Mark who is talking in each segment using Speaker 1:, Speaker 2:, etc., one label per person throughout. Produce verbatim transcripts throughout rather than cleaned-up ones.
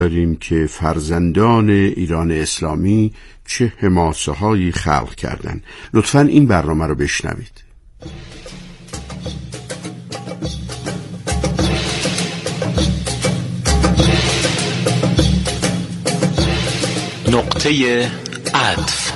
Speaker 1: داریم که فرزندان ایران اسلامی چه حماسه هایی خلق کردن. لطفاً این برنامه رو بشنوید.
Speaker 2: نقطه عطف.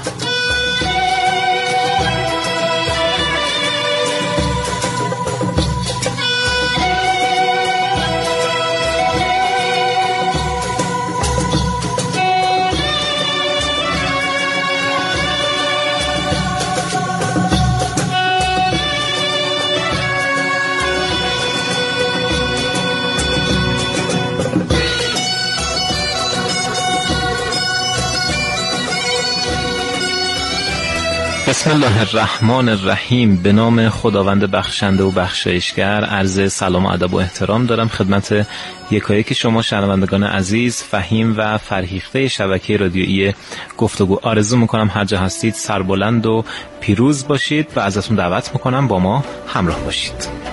Speaker 2: بسم الله الرحمن الرحیم. به نام خداوند بخشنده و بخشایشگر. عرض سلام و ادب و احترام دارم خدمت یکایک شما شنوندگان عزیز، فهیم و فرهیخته شبکه رادیویی گفتگو. آرزو میکنم هر جا هستید سربلند و پیروز باشید و ازتون دعوت میکنم با ما همراه باشید.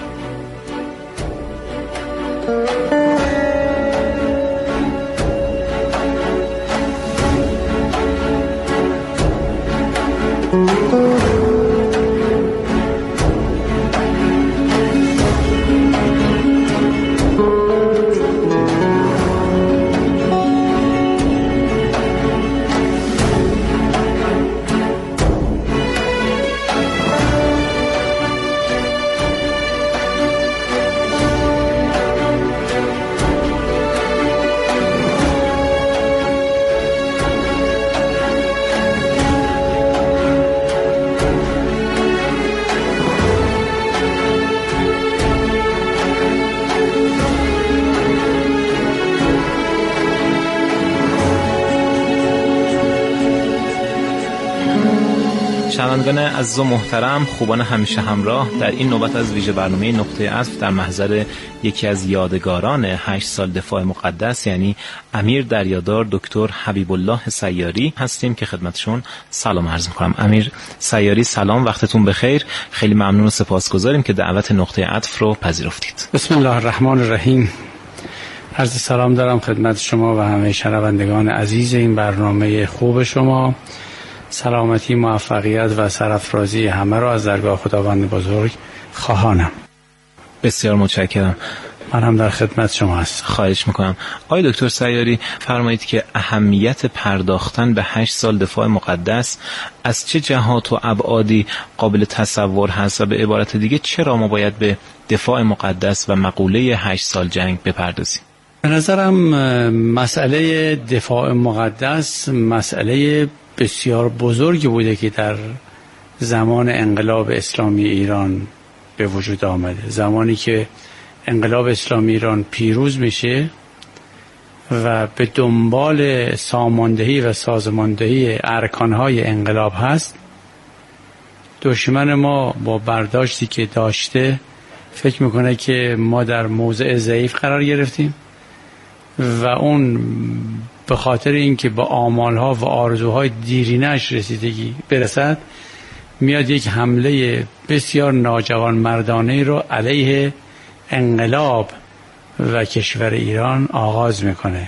Speaker 2: شنوندگان عزیز و محترم، خوبان همیشه همراه، در این نوبت از ویژه برنامه نقطه عطف در محضر یکی از یادگاران هشت سال دفاع مقدس، یعنی امیر دریادار دکتر حبیب الله سیاری هستیم که خدمتشون سلام عرض می‌کنم. امیر سیاری سلام، وقتتون بخیر. خیلی ممنون و سپاسگزاریم که دعوت نقطه عطف رو پذیرفتید.
Speaker 3: بسم الله الرحمن الرحیم. عرض سلام دارم خدمت شما و همه شنوندگان عزیز این برنامه خوب شما. سلامتی، موفقیت و سرافرازی همه را از درگاه خداوند بزرگ خواهانم.
Speaker 2: بسیار متشکرم.
Speaker 3: من هم در خدمت شما هستم.
Speaker 2: خواهش میکنم. آقای دکتر سیاری، فرمایید که اهمیت پرداختن به هشت سال دفاع مقدس از چه جهات و ابعادی قابل تصور هست و به عبارت دیگه چرا ما باید به دفاع مقدس و مقوله هشت سال جنگ بپردازیم؟
Speaker 3: به نظرم مسئله دفاع مقدس مسئله بسیار بزرگی بوده که در زمان انقلاب اسلامی ایران به وجود آمده. زمانی که انقلاب اسلامی ایران پیروز میشه و به دنبال ساماندهی و سازماندهی ارکانهای انقلاب هست، دشمن ما با برداشتی که داشته فکر میکنه که ما در موضع ضعیف قرار گرفتیم و اون به خاطر اینکه با آمالها و آرزوهای دیرینش رسیدگی برسد، میاد یک حمله بسیار ناجوان مردانه رو علیه انقلاب و کشور ایران آغاز میکنه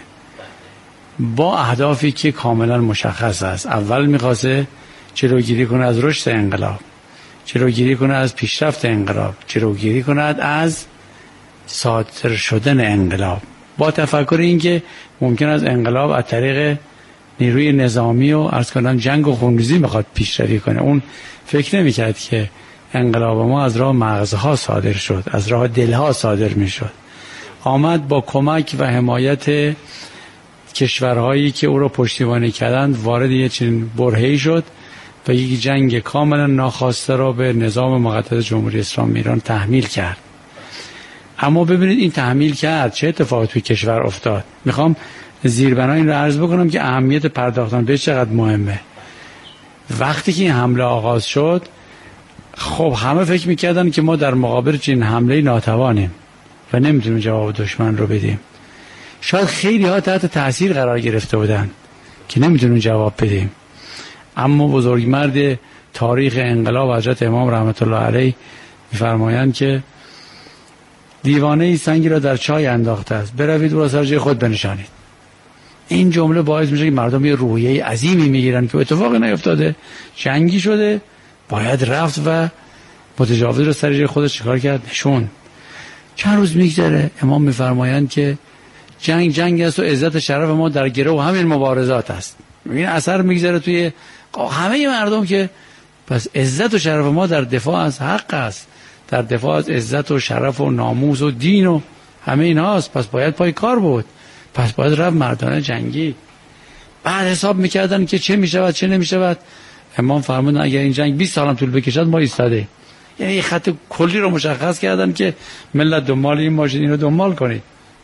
Speaker 3: با اهدافی که کاملا مشخص است. اول میخواسته جلوگیری کنه از رشد انقلاب، جلوگیری کنه از پیشرفت انقلاب، جلوگیری کنه از صادر شدن انقلاب، با تفکر اینکه ممکن است انقلاب از طریق نیروی نظامی و عرض کنم جنگ و خونریزی میخواد پیشروی کنه. اون فکر نمیکرد که انقلاب ما از راه مغزها صادر شد، از راه دلها صادر میشد. آمد با کمک و حمایت کشورهایی که او را پشتیبانی کردند وارد یه چنین برهه‌ای شد و یک جنگ کاملا ناخواسته را به نظام مقدس جمهوری اسلامی ایران تحمیل کرد. اما ببینید این تحمیل کرد چه اتفاقی توی کشور افتاد. میخوام زیربنای این رو عرض بکنم که اهمیت پرداختن به چقدر مهمه. وقتی که این حمله آغاز شد، خب همه فکر میکردن که ما در مقابل چنین حمله ناتوانیم و نمیتونیم جواب دشمن رو بدیم. شاید خیلی ها تحت تاثیر قرار گرفته بودن که نمیتونیم جواب بدیم. اما بزرگمرد تاریخ انقلاب حضرت امام رحمت الله علیه میفرمایند که دیوانه ای سنگی را در چای انداخته است، بروید او را سر جای خود بنشانید. این جمله باعث میشه که مردم یه روحیه عظیمی میگیرن که اتفاقی نیفتاده، جنگی شده، باید رفت و متجاوز رو سر جای خودش چیکار کرد؟ نشون. چند روز میگذره، امام میفرمایند که جنگ جنگ است و عزت شرف ما در گرو همین مبارزات است. این اثر میگذره توی همه مردم که پس عزت و شرف ما در دفاع از حق است، در دفاع از عزت و شرف و ناموس و دین و همه ایناست. پس باید پای کار بود، پس باید رفت مردانه جنگی. بعد حساب میکردن که چه میشود چه نمیشود. امام فرمودن اگر این جنگ بیست سال هم طول بکشد ما ایستاده. یعنی خط کلی رو مشخص کردن که ملت دنبال این باشید، اینو دنبال کنید.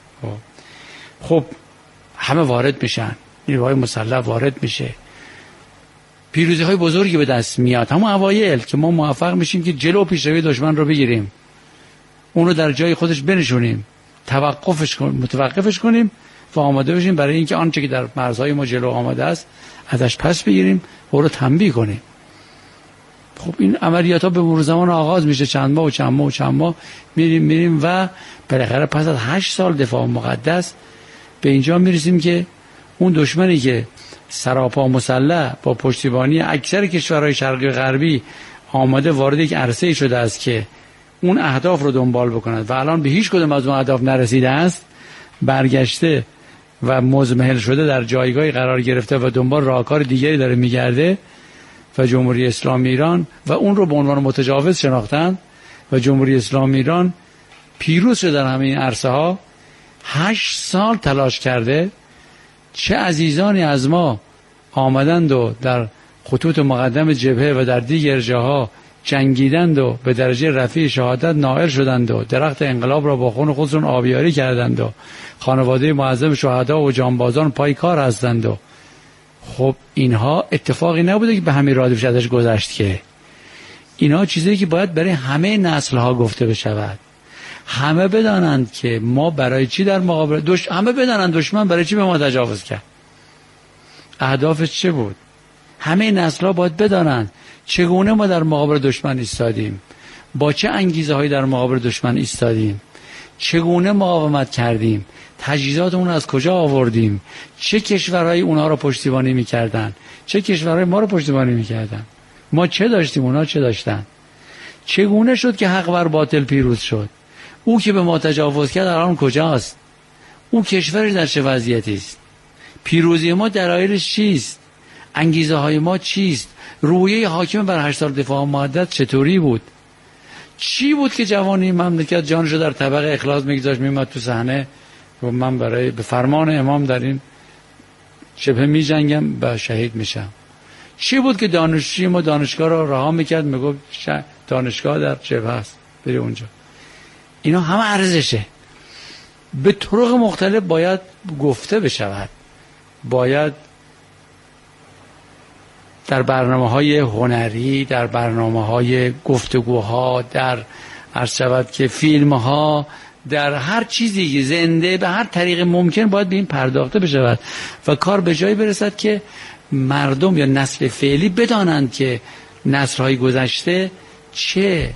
Speaker 3: خب همه وارد میشن، نیروهای مسلح وارد میشه، پیروزی های بزرگی به دست میاد. همون اوایل که ما موفق میشیم که جلو پیشروی دشمن رو بگیریم، اونو در جای خودش بنشونیم، توقفش کنیم، متوقفش کنیم و آماده بشیم برای اینکه آنچه که در مرزهای ما جلو آماده است ازش پس بگیریم و او رو تنبیه کنیم. خب این عملیات ها به مرور زمان آغاز میشه، چند ماه و چند ماه و چند ماه میریم میریم و بالاخره پس از هشت سال دفاع مقدس به اینجا میرسیم که اون دشمنی که سراپا مسلح با پشتیبانی اکثر کشورهای شرقی و غربی آماده وارد یک عرصه شده است که اون اهداف رو دنبال بکند و الان به هیچ کدوم از اون اهداف نرسیده است، برگشته و مزمحل شده در جایگاهی قرار گرفته و دنبال راهکار دیگری داره میگرده و جمهوری اسلامی ایران و اون رو به عنوان متجاوز شناختن و جمهوری اسلامی ایران پیروز شده در همه این عرصه ها. هشت سال تلاش کرده، چه عزیزانی از ما آمدند و در خطوط مقدم جبهه و در دیگر جاها جنگیدند و به درجه رفیع شهادت نائل شدند و درخت انقلاب را با خون خودشون آبیاری کردند و خانواده معظم شهدا و جانبازان پای کار هستند. و خب اینها اتفاقی نبوده که به همین رادیف ازش گذشت، که اینها چیزی که باید برای همه نسل ها گفته بشود. همه بدانند که ما برای چی در مقابل دش... همه بدانند دشمن برای چی به ما تجاوز کرد، اهدافش چه بود. همه نسل ها باید بدانند چگونه ما در مقابل دشمن ایستادیم، با چه انگیزه هایی در مقابل دشمن ایستادیم، چگونه مقاومت کردیم، تجهیزات اون از کجا آوردیم، چه کشورهایی اونها رو پشتیبانی میکردن، چه کشورهایی ما رو پشتیبانی میکردن، ما چه داشتیم اونها چه داشتن، چگونه شد که حق بر باطل پیروز شد. او که به ما تجاوز کرد الان کجاست؟ او کشورش در چه وضعیتی است؟ پیروزی ما دلایلش چیست؟ انگیزه های ما چیست؟ رویه حاکم بر هشت سال دفاع مقدس چطوری بود؟ چی بود که جوان این مملکت جانشو در طبق اخلاص میگذاشت میمد تو صحنه و من برای به فرمان امام در این جبهه میجنگم و شهید میشم؟ چی بود که دانشجوی ما دانشگاه رو رها میکرد میگفت دانشگاه در جبهه است بری اونجا؟ اینا همه ارزشه. به طرق مختلف باید گفته بشود، باید در برنامه‌های هنری، در برنامه‌های گفتگوها، در عرض شود که فیلم‌ها، در هر چیزی زنده به هر طریق ممکن باید به این پرداخته بشود و کار به جایی برسد که مردم یا نسل فعلی بدانند که نسل‌های گذشته چه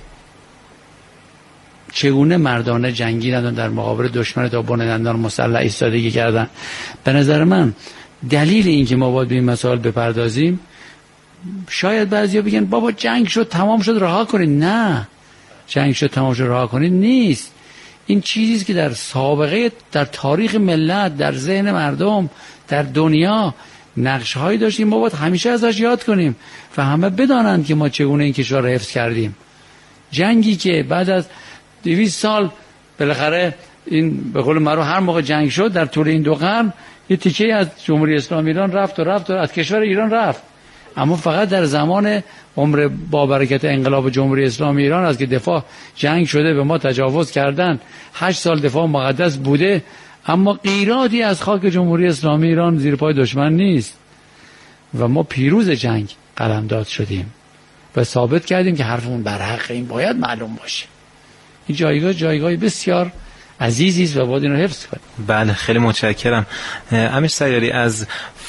Speaker 3: چگونه مردانه جنگیدند و در مقابل دشمن تا بن دندان مسلح ایستادگی کردند. به نظر من دلیل این که ما باید به این مسائل بپردازیم، شاید بعضیا بگن بابا جنگ شد تمام شد رها کنید. نه، جنگ شد تمام شد رها کنید نیست. این چیزی که در سابقه، در تاریخ ملت، در ذهن مردم، در دنیا نقش‌هایی داشتیم، ما باید همیشه ازش یاد کنیم و همه بدانند که ما چگونه این کشور را حفظ کردیم. جنگی که بعد از دویست سال بالاخره این به قول معروف هر موقع جنگ شد در طول این دو قرن یه تیکه از جمهوری اسلامی ایران رفت و رفت و از کشور ایران رفت، اما فقط در زمان عمر با برکت انقلاب جمهوری اسلامی ایران از که دفاع جنگ شده، به ما تجاوز کردن، هشت سال دفاع مقدس بوده، اما قیراتی از خاک جمهوری اسلامی ایران زیر پای دشمن نیست و ما پیروز جنگ قلمداد شدیم و ثابت کردیم که حرفمون برحق. این باید معلوم باشه. این جایگاه جایگاهی بسیار عزیزی است و باید این رو حفظ کنیم.
Speaker 2: بله، خیلی متشکرم. امیر سیاری، از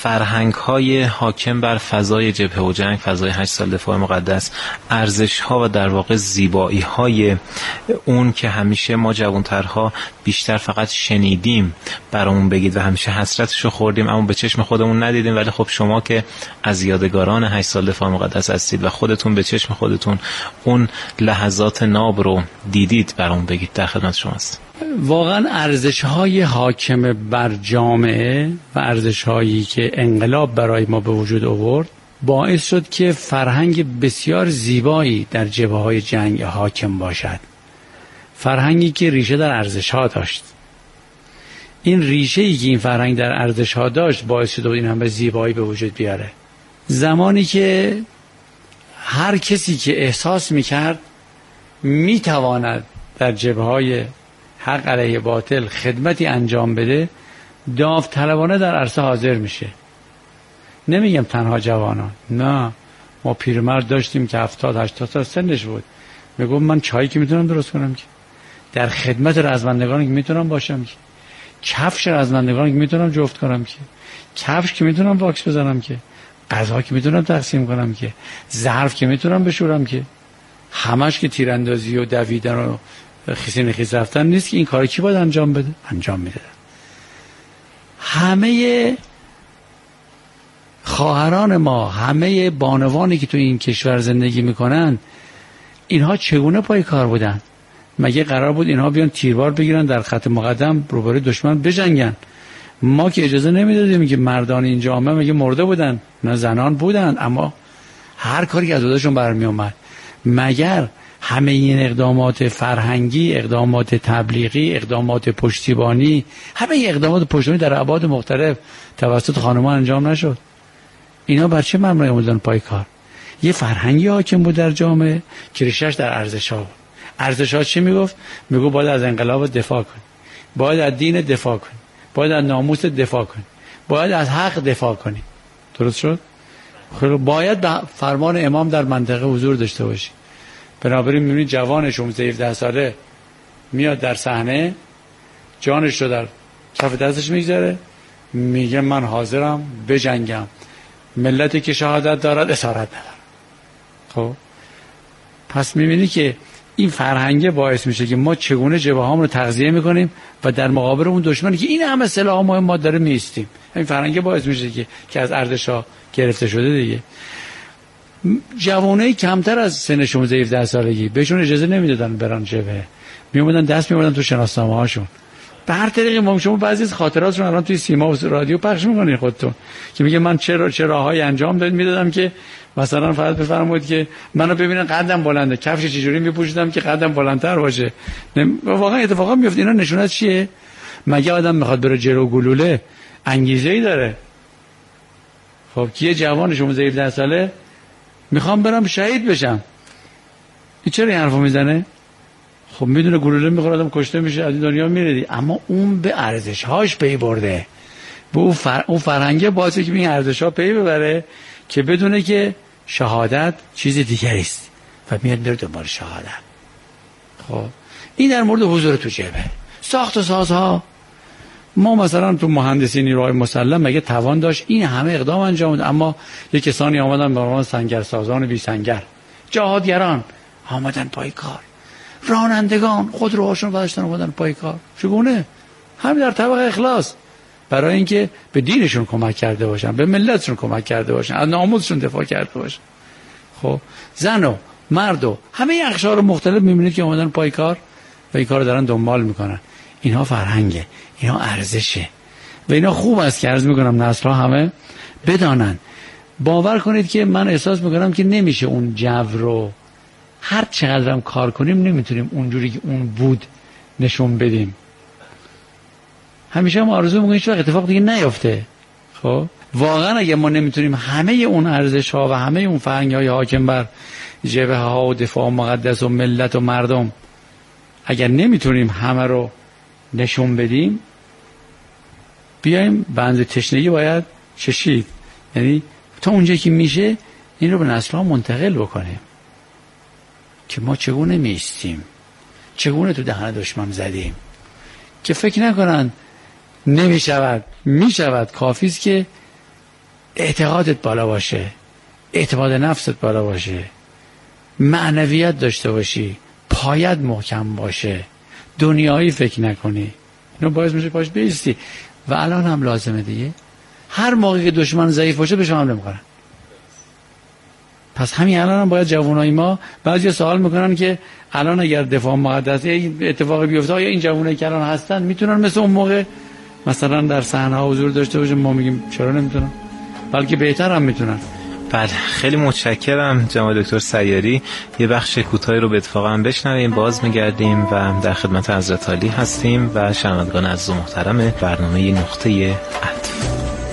Speaker 2: فرهنگ‌های حاکم بر فضای جبهه و جنگ، فضای هشت سال دفاع مقدس، ارزش‌ها و در واقع زیبایی‌های اون که همیشه ما جوان‌ترها بیشتر فقط شنیدیم برامون بگید و همیشه حسرتشو خوردیم اما به چشم خودمون ندیدیم، ولی خب شما که از یادگاران هشت سال دفاع مقدس هستید و خودتون به چشم خودتون اون لحظات ناب رو دیدید، برامون بگید. در خدمت شما است.
Speaker 3: واقعا ارزش‌های حاکم بر جامعه و ارزش‌هایی که انقلاب برای ما به وجود آورد باعث شد که فرهنگ بسیار زیبایی در جبهه‌های جنگ حاکم باشد. فرهنگی که ریشه در ارزش‌ها داشت. این ریشه‌ای که این فرهنگ در ارزش‌ها داشت باعث شد این همه زیبایی به وجود بیاره. زمانی که هر کسی که احساس می‌کرد می‌تواند در جبهه‌های حق علیه باطل خدمتی انجام بده، داوطلبانه در عرصه حاضر میشه. نمیگم تنها جوانان، نه، ما پیرمرد داشتیم که هفتاد هشتاد سال سنش بود، میگم من چایی که میتونم درست کنم که، در خدمت رزمندگان که میتونم باشم که، کفش رزمندگان که میتونم جفت کنم که، کفش که میتونم واکس بزنم که، غذا که میتونم تقسیم کنم که، ظرف که میتونم بشورم که، همش که تیراندازی و دویدن و خیسی نخیز رفتن نیست که این کار کی باید انجام بده؟ انجام میده. همه خواهران ما، همه بانوانی که تو این کشور زندگی میکنن، اینها چگونه پای کار بودن؟ مگه قرار بود اینها بیان تیربار بگیرن در خط مقدم روبروی دشمن بجنگن؟ ما که اجازه نمیدادیم که مردان این جامعه مگه مرده بودن؟ نه، زنان بودن، اما هر کاری که از خودشون برمی اومد. مگر همه این اقدامات فرهنگی، اقدامات تبلیغی، اقدامات پشتیبانی، همه اقدامات پشتیبانی در ابعاد مختلف توسط خانمان انجام نشد؟ اینا بر چه مبنای اومدن پای کار؟ یه فرهنگی حاکم بود در جامعه که ریشش در ارزش‌ها بود. ارزش‌ها چی میگفت؟ میگفت باید از انقلاب دفاع کنی، باید از دین دفاع کنی، باید از ناموس دفاع کنی، باید از حق دفاع کنی. درست شد؟ خیلی باید به فرمان امام در منطقه حضور داشته باشی. بنابراین می‌بینید جوان شانزده هفده ساله میاد در صحنه، جانش رو در کف دستش میگذاره، میگه من حاضرم بجنگم، ملتی که شهادت دارد اسارت ندارد. خب پس می‌بینی که این فرهنگه باعث میشه که ما چگونه جبهه‌هامون رو تغذیه میکنیم و در مقابل اون دشمنی که این همه سلاح مهم ما داره میستیم. این فرهنگه باعث میشه که که از ارزش‌ها گرفته شده دیگه. جوانای کمتر از سن شانزده هفده سالگی بهشون اجازه نمیدادن برن جبهه، میومدن دست میوردن تو شناسنامه‌هاشون. به هر طریقی ما شما بعضی از خاطراتشون الان توی سیما و رادیو پخش میکنین خودتون که میگه من چه چه راههایی انجام داد میدادم که مثلا فقط بفرمایید که منو ببینن قدم بلنده، کفش چجوری میپوشیدم که قدم بلندتر باشه. واقعا اتفاقا میفته. اینا نشونت چیه؟ مگه آدم میخواد بره جلو گلوله انگیزه‌ای داره؟ خب کیه جوان شانزده هفده ساله میخوام برم شهید بشم، این چرا این حرفو میزنه؟ خب میدونه گلوله میخوره آدم کشته میشه، از این دنیا میره، اما اون به ارزش‌هاش پی برده، به اون فر... اون فرهنگه باعثه که این ارزش‌ها پی ببره که بدونه که شهادت چیز دیگری است و میاد میره دنبال شهادت. خب این در مورد حضور تو جبهه. ساخت و سازها، ما مثلا تو مهندسی نیروهای مسلح مگه توان داشت این همه اقدام انجام داد؟ اما یک کسانی آمدن به عنوان سنگرسازان بی سنگر، جهادگران آمدن پای کار، رانندگان خودروهاشون داشتن اومدن پای کار. چگونه؟ همین در طبق اخلاص، برای اینکه به دینشون کمک کرده باشن، به ملتشون کمک کرده باشن، از ناموسشون دفاع کرده باشن. خب زن و مرد و همه اقشار مختلف می‌بینید که اومدن پای کار و این کارو دارن دنبال میکنن. اینها فرهنگه، اینها ارزشه و اینا خوب است که عرض میکنم نسل‌ها همه بدانن. باور کنید که من احساس میکنم که نمیشه اون جو رو هر چقدر هم کار کنیم نمیتونیم اونجوری که اون بود نشون بدیم. همیشه هم آرزو میکنیم هیچ وقت اتفاق دیگه نیفته. خب واقعا اگه ما نمیتونیم همه اون ارزش ها و همه اون فرهنگ های حاکم بر جبهه ها و دفاع مقدس و ملت و مردم اگر نمیتونیم همه رو نشون بدیم، بیایم بند تشنگی باید چشید، یعنی تا اونجایی که میشه این رو به نسل‌ها منتقل بکنیم که ما چگونه میستیم، چگونه تو دهن دشمن زدیم، که فکر نکنن نمیشود، میشود. کافی است که اعتقادت بالا باشه، اعتماد نفست بالا باشه، معنویت داشته باشی، پایت محکم باشه، دنیایی فکر نکنی، اینو باعث میشه پاش بیستی. و الان هم لازمه دیگه. هر موقعی که دشمن ضعیف باشه بهش حمله میکنن. پس همین الان هم باید جوانای ما، بعضی سوال میکنن که الان اگر دفاع مقدس این اتفاقی بیفته آیا این جوانایی که الان هستن میتونن مثل اون موقع مثلا در صحنه ها حضور داشته باشن؟ ما میگیم چرا نمیتونن، بلکه بهتر هم میتونن.
Speaker 2: بله، خیلی متشکرم جناب دکتر سیاری. یه بخش کوتاهی رو به اتفاق هم بشنویم، باز میگردیم و در خدمت حضرت عالی هستیم و شنوندگان عزیز و محترم برنامه نقطه عطف.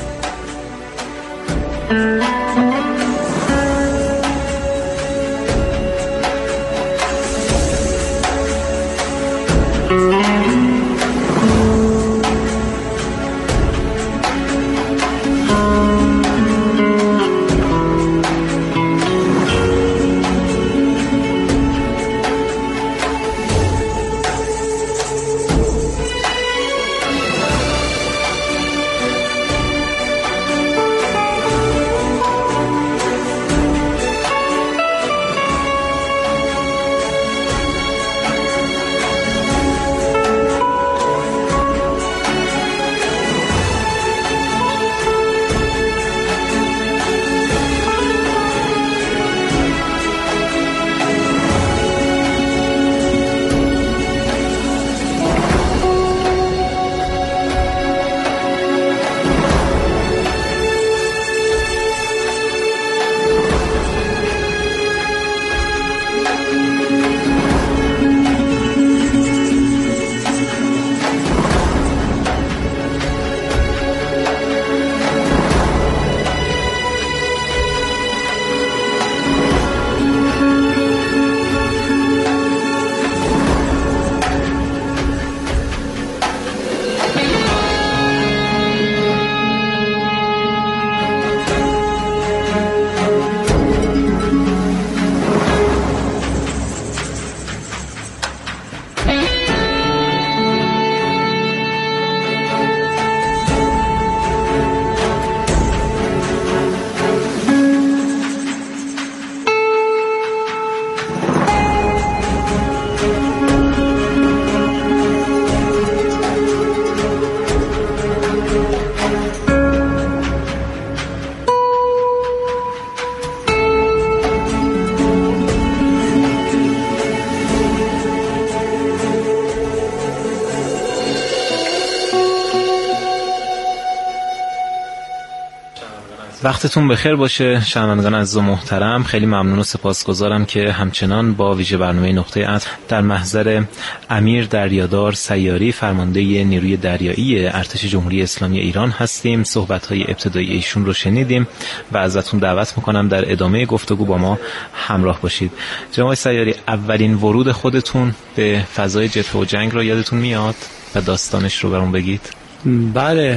Speaker 2: وقتتون بخیر باشه شنوندگان عزیز و محترم. خیلی ممنون و سپاسگزارم که همچنان با ویژه برنامه نقطه عطف در محضر امیر دریادار سیاری، فرمانده نیروی دریایی ارتش جمهوری اسلامی ایران هستیم. صحبت‌های ابتدایی ایشون رو شنیدیم و ازتون دعوت میکنم در ادامه گفتگو با ما همراه باشید. جناب سیاری، اولین ورود خودتون به فضای جبهه و جنگ رو یادتون میاد و داستانش رو برام بگید؟
Speaker 3: بله،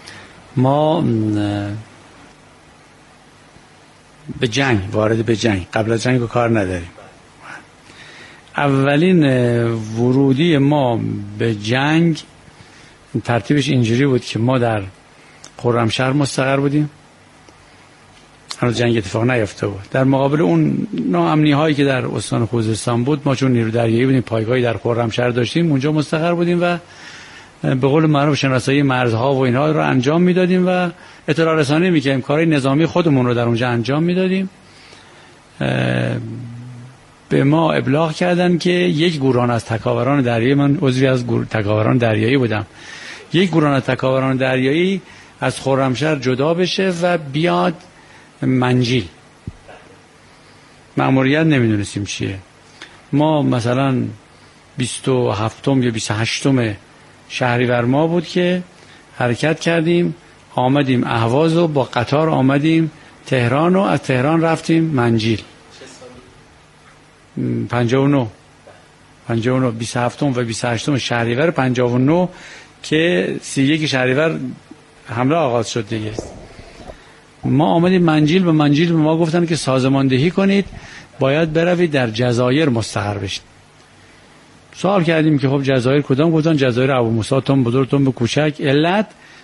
Speaker 3: ما به جنگ وارد به جنگ قبل از جنگ رو کار نداریم. اولین ورودی ما به جنگ ترتیبش اینجوری بود که ما در خرمشهر مستقر بودیم، هنوز جنگ اتفاق نیافته بود. در مقابل اون ناامنی هایی که در استان خوزستان بود، ما چون نیرو دریایی بودیم پایگاهی در خرمشهر داشتیم، اونجا مستقر بودیم و به قول معروف شناسایی مرزها و اینها رو انجام میدادیم و اطلاع رسانی میکردیم، کارهای نظامی خودمون رو در اونجا انجام میدادیم. به ما ابلاغ کردن که یک گروه از تکاوران دریایی، من عضوی از تکاوران دریایی بودم، یک گروه از تکاوران دریایی از خرمشهر جدا بشه و بیاد منجیل. مأموریت نمیدونستیم چیه. ما مثلا بیست و هفتم یا بیست و هشتم شهریور ما بود که حرکت کردیم، آمدیم اهواز و با قطار آمدیم تهران و از تهران رفتیم منجیل. پنجاه و نه پنجاه و نه بیست و هفتم و بیست و هشتم شهریور پنجاه و نه که سی و یک شهریور حمله آغاز شد دیگه. ما آمدیم منجیل. به منجیل به ما گفتن که سازماندهی کنید، باید بروید در جزایر مستقر بشید. سوال کردیم که خب جزایر کدام؟ گفتن جزایر ابو موسی تنب بزرگ تنب کوچک. علت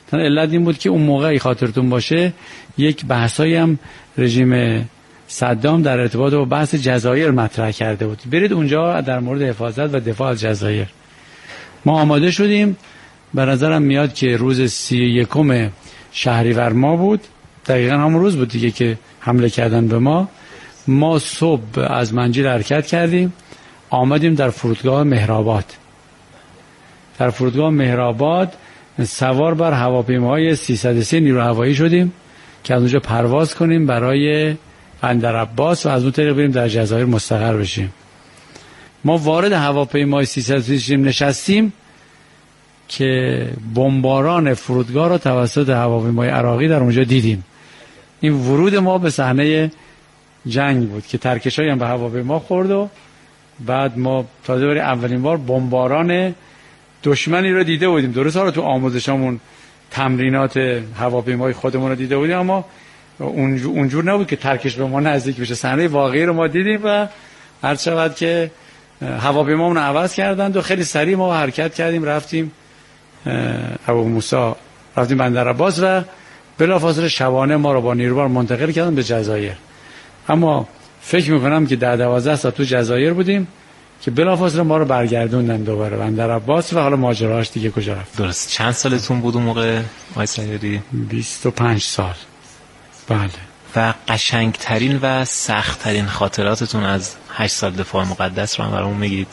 Speaker 3: علت این بود که اون موقعی خاطرتون باشه یک بحثایی هم رژیم صدام در ارتباط با بحث جزایر مطرح کرده بود. برید اونجا در مورد حفاظت و دفاع از جزایر. ما آماده شدیم. به نظرم میاد که روز سی یکم شهریور ما بود، دقیقا همون روز بود دیگه که حمله کردن به ما. ما صبح از منجیل حرکت کردیم، آمدیم در فرودگاه مهرآباد. در فرودگاه مهرآباد سوار بر هواپیماهای سیصد و سه نیرو هوایی شدیم که از اونجا پرواز کنیم برای بندرعباس و از اون طریق بریم در جزایر مستقر بشیم. ما وارد هواپیمای سیصد و سه نشستیم که بمباران فرودگاه را توسط هواپیمای عراقی در اونجا دیدیم. این ورود ما به صحنه جنگ بود که ترکشایی هم به هواپیما خورد و بعد ما تازه برای اولین بار بمباران دشمنی رو دیده بودیم. درست ها رو تو آموزشامون تمرینات هواپیمای خودمون رو دیده بودیم، اما اونجور, اونجور نبود که ترکش به ما نزدیک بشه. صحنه واقعی رو ما دیدیم و هر شود که هواپیمامون رو عوض کردند و خیلی سریع ما حرکت کردیم، رفتیم ابو موسی، رفتیم بندرعباس و بلافاصله شبانه ما رو با نیروبر منتقل کردن به جزایر. اما فکر میکنم که در دوازده ساعت تو جزایر بودیم که بلافاصله ما رو برگردوندن دوباره بندرعباس و حالا ماجراش دیگه کجا رفت.
Speaker 2: درست. چند سالتون بود اون موقع آقای سیاری؟
Speaker 3: بیست و پنج سال. بله.
Speaker 2: و قشنگترین و سختترین خاطراتتون از هشت سال دفاع مقدس رو هم برامون میگید؟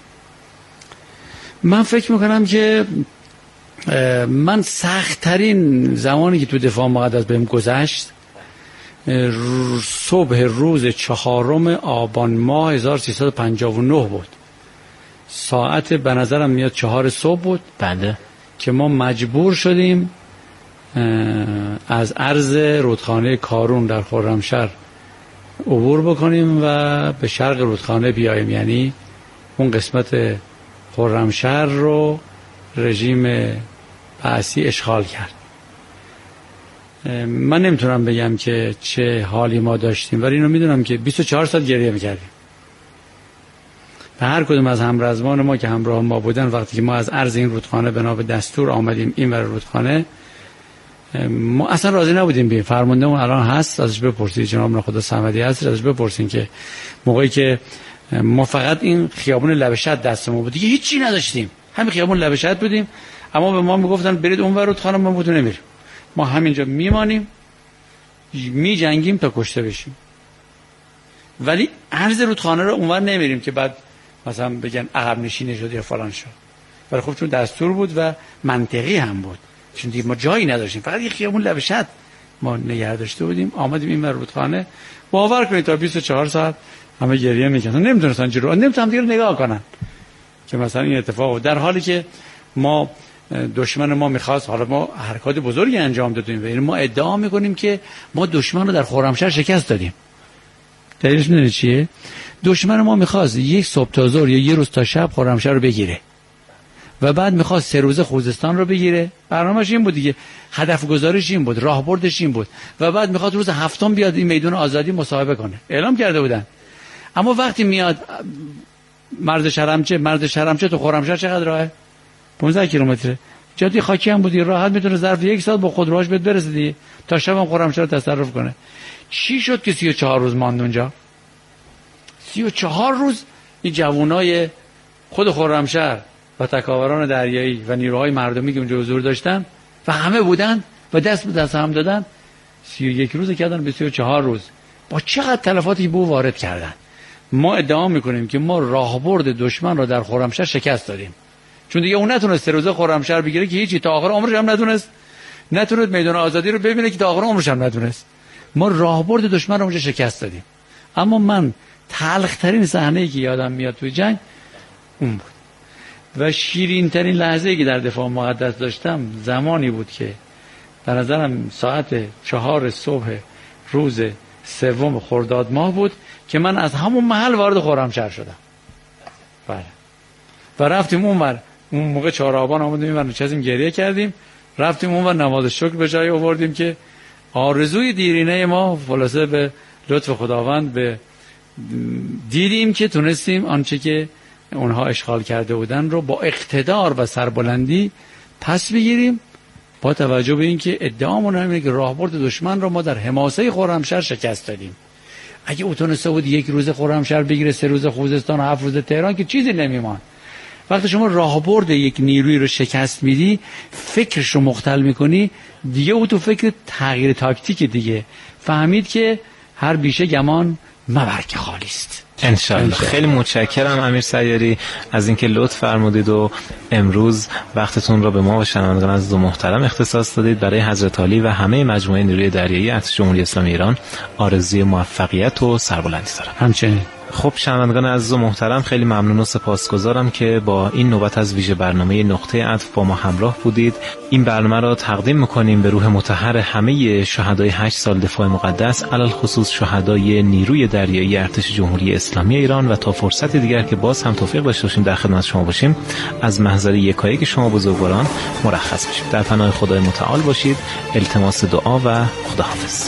Speaker 3: من فکر میکنم که من سختترین زمانی که تو دفاع مقدس بهم گذشت صبح روز چهارم آبان ماه هزار و سیصد و پنجاه و نه بود. ساعت به نظرم میاد چهار صبح بود.
Speaker 2: بله. که
Speaker 3: ما مجبور شدیم از عرض رودخانه کارون در خرمشهر عبور بکنیم و به شرق رودخانه بیاییم، یعنی اون قسمت خرمشهر رو رژیم بعثی اشغال کرد. من نمیتونم بگم که چه حالی ما داشتیم، ولی اینو میدونم که بیست و چهار ساعت گریه میکردیم. و هر کدوم از همرزمان ما که همراه ما بودن وقتی که ما از عرض این رودخانه بنا به دستور آمدیم این ور رودخانه، ما اصلا راضی نبودیم بیم. فرماندهمون الان هست، ازش بپرسید، جناب خدا صمدی هست، ازش بپرسین که موقعی که ما فقط این خیابون لبشت دستمون بود دیگه هیچی نداشتیم، همین خیابون لبشت بودیم، اما به ما میگفتن برید اون ور رودخانه، ما بودیم نمیریم، ما همینجا میمانیم میجنگیم تا کشته بشیم، ولی عرض رودخانه رو اونور نمیریم که بعد مثلا بگن عقب نشینی شد یا فلان شد. ولی خب چون دستور بود و منطقی هم بود، چون دیگه ما جایی نداشتیم، فقط یه خیابون لبشت ما نگه داشته بودیم، آمدیم این ور رودخانه. باور کنید تا بیست و چهار ساعت همه گریه میکردن، نمیدونستن چرا، نمیتونن دیگه نگاه کنن که مثلا این اتفاق، در حالی که ما دشمن ما میخواست، حالا ما حرکات بزرگی انجام دادیم و این ما ادعا میکنیم که ما دشمن رو در خرمشهر شکست دادیم. دلیلش میدونید چیه؟ دشمن ما میخواست یک صبح تا ظهر یا یه روز تا شب خرمشهر رو بگیره و بعد میخواست سه روزه خوزستان رو بگیره. برنامه‌اش این بود دیگه، هدف گذاریش این بود، راهبردش این بود، و بعد میخواد روز هفتم بیاد این میدان آزادی مصاحبه کنه. اعلام کرده بودن. اما وقتی میاد مرز شرمچه، مرز شرمچه تو خرمشهر چقدر راهه؟ پانزده کیلومتره. جاده خاکی هم بودی، راحت میتونه ظرف یک ساعت با خودروهاش بهت برسه دیگه، تا شب خرمشهر رو تصرف کنه. چی شد که سی و چهار روز ماند اونجا؟ سی و چهار روز این جوانای خود خرمشهر و تکاوران دریایی و نیروهای مردمی که اونجا حضور داشتن و همه بودن و دست به دست هم دادن، سی و یک روز کردن به سی و چهار روز. با چقدر تلفاتی به او وارد کردن. ما ادعا میکنیم که ما راهبرد دشمن را در خرمشهر شکست دادیم، چون دیگه اون نتونست سه روزه خرمشهر بگیره که هیچی، تا آخر عمرش هم نتونست نتونست میدان آزادی رو ببینه که تا آخر عمرش هم نتونست. ما راهبرد دشمن رو اونجا شکست دادیم. اما من تلخ ترین صحنه‌ای که یادم میاد توی جنگ اون بود و شیرین ترین لحظه‌ای که در دفاع مقدس داشتم زمانی بود که در نظرم ساعت چهار صبح روز سوم خرداد ماه بود که من از همون محل وارد خرمشهر شدم. بله. و رفتیم اونور، اون موقع چهار آبان آمدیم و نشستیم گریه کردیم، رفتیم اونور نماز شکر به جای آوردیم که آرزوی دیرینه ما خلاصه به لطف خداوند به دیدیم که تونستیم آنچه که اونها اشغال کرده بودن رو با اقتدار و سربلندی پس بگیریم با توجه به اینکه ادعامون اینه که راهبرد دشمن رو ما در حماسه خرمشهر شکست دادیم. اگه او تونسته بود یک روز خرمشهر بگیره، سه روز خوزستان و هفت روز تهران، که چیزی نمیمان. وقتی شما راهبرد یک نیروی رو شکست میدی، فکرش رو مختل میکنی، دیگه او تو فکر تغییر تاکتیک دیگه فهمید که هر بیشه گمان مبر که خالی است.
Speaker 2: انشالله. خیلی متشکرم امیر سیاری از اینکه لطف فرمودید و امروز وقتتون را به ما و شنوندگان عزیز و محترم اختصاص دادید. برای حضرت عالی و همه مجموعه نیروی دریایی ارتش جمهوری اسلامی ایران آرزوی موفقیت و سربلندی دارم.
Speaker 3: همچنین.
Speaker 2: خب شنوندگان عزیز و محترم، خیلی ممنون و سپاسگزارم که با این نوبت از ویژه برنامه نقطه عطف با ما همراه بودید. این برنامه را تقدیم می‌کنیم به روح مطهر همه شهدای هشت سال دفاع مقدس، علل خصوص شهدای نیروی دریایی ارتش جمهوری اسلامی ایران، و تا فرصت دیگر که باز هم توفیق داشته باشیم در خدمت شما باشیم، از محضر یکایک شما بزرگواران مرخص میشیم. در پناه خدای متعال باشید. التماس دعا و خداحافظ.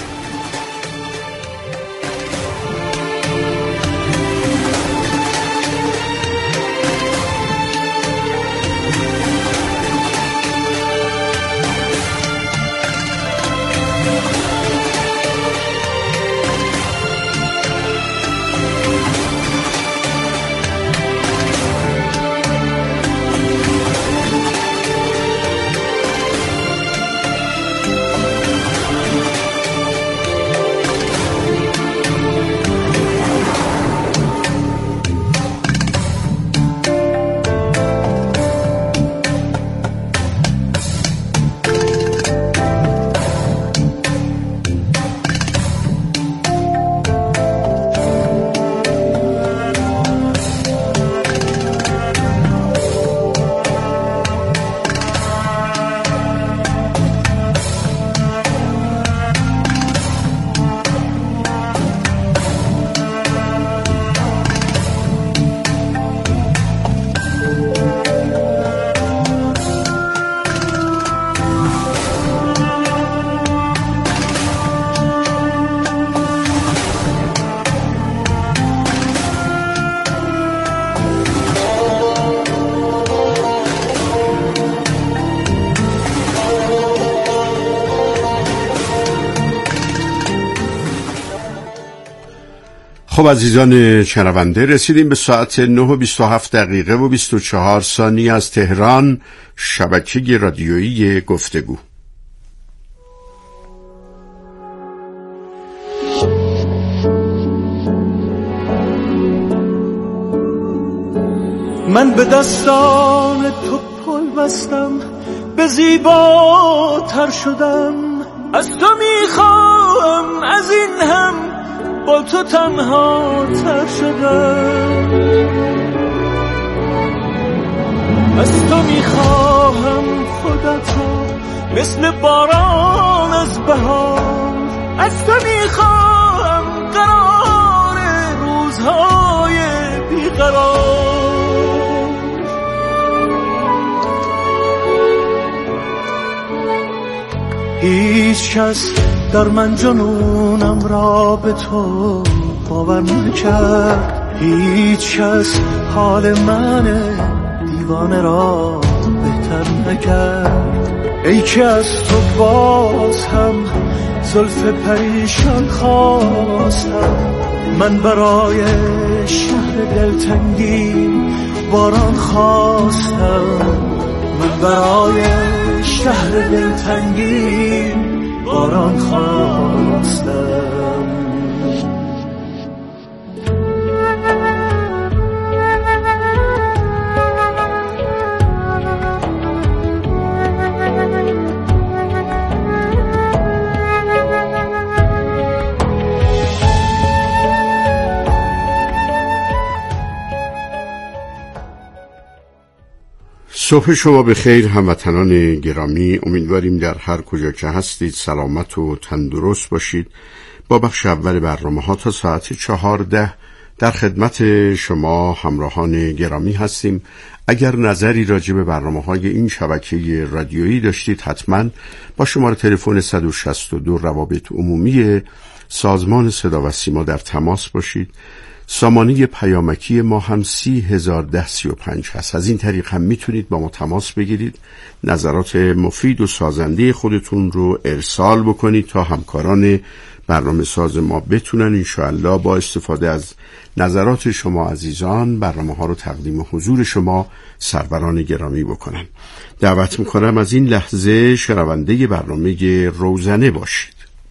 Speaker 1: خب عزیزان شنونده، رسیدیم به ساعت نه و بیست و هفت دقیقه و بیست و چهار ثانیه از تهران، شبکه رادیویی گفتگو.
Speaker 4: من به دستان تو پل بستم، به زیباتر شدم، از تو میخواهم از این هم با تو تنها تر شدم، از تو میخواهم خودت رو مثل باران از بهار، از تو میخواهم قرار روزهای بیقرار، هیچ کس در من جنونم را به تو باور نکرد، هیچ کس حال من دیوانه را بهتر نکرد، ای که از تو باز هم زلف پریشان خواستم، من برای شهر دلتنگی باران خواستم، من برای شهر دلتنگی باران خواستم.
Speaker 1: صبح شما به خیر هموطنان گرامی، امیدواریم در هر کجا که هستید سلامت و تندرست باشید. با بخش اول برنامه ها تا ساعت چهارده در خدمت شما همراهان گرامی هستیم. اگر نظری راجع به برنامه های این شبکه رادیویی داشتید حتما با شماره تلفن صد و شصت و دو روابط عمومی سازمان صدا و سیما در تماس باشید. سامانه پیامکی ما هم سی هزار ده سی و پنج هست. از این طریق هم میتونید با ما تماس بگیرید، نظرات مفید و سازنده خودتون رو ارسال بکنید تا همکاران برنامه ساز ما بتونن انشاءالله با استفاده از نظرات شما عزیزان برنامه ها رو تقدیم حضور شما سروران گرامی بکنن. دعوت میکنم از این لحظه شنونده برنامه روزنه باشید.